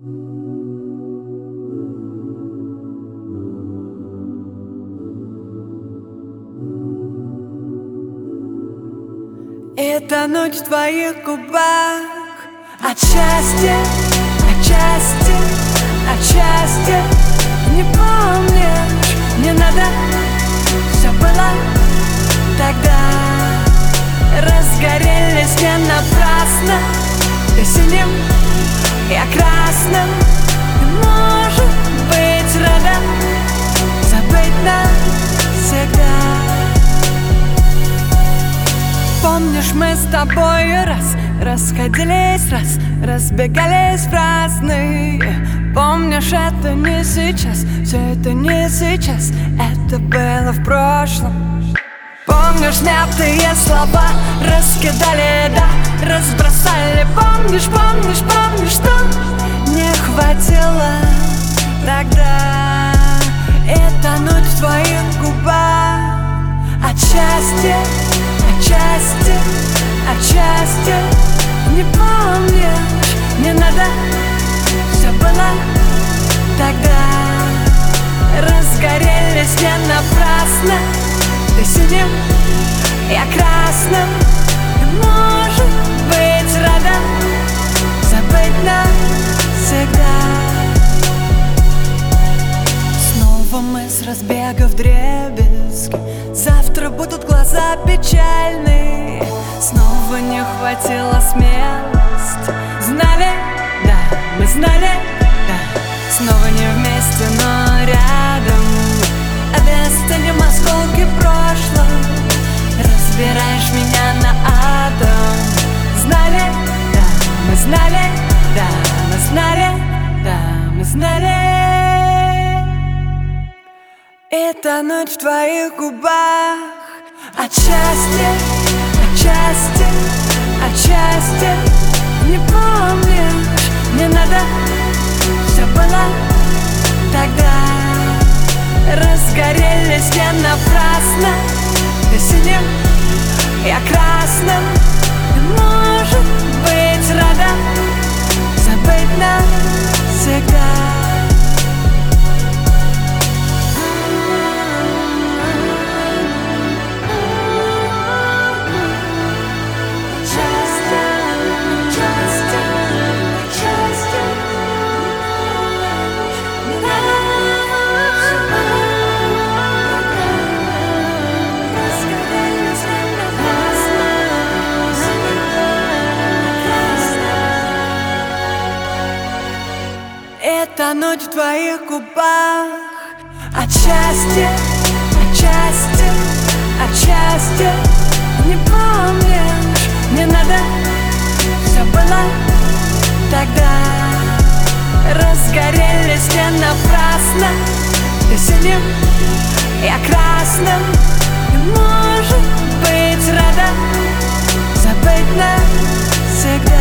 Эта ночь в твоих губах от счастья, не помнишь, не надо, все было тогда. Разгорелись не напрасно, ты синим, я красным. Ты, может быть, рада забыть навсегда. Помнишь, мы с тобой раз расходились, раз разбегались в разные. Помнишь, это не сейчас, все это не сейчас, это было в прошлом. Помнишь, снятые слова раскидали, да, разбросали. Помнишь, что не хватило тогда. Эта ночь в твоих губах от счастья, не помнишь, не надо, все было тогда. Разгорелись не напрасно, ты синим, я красным. Ты, может быть, рада забыть навсегда. Снова мы с разбега вдребезги, завтра будут глаза печальные. Снова не хватило смелости. Знали, да, мы знали, да. Снова не вместе, но рядом. Обесценим осколки прошлого. Разбираешь меня на атом. Знали, да, мы знали, да, мы знали, да, мы знали. Эта ночь в твоих губах от счастья, не помнишь, не надо, все было тогда. Разгорелись не напрасно, ты синим, я красным. Ты, может быть, рада забыть навсегда. Эта ночь в твоих губах от счастья, не помнишь, не надо, все было тогда. Разгорелись не напрасно, ты синим, я красным. Ты, может быть, рада забыть навсегда.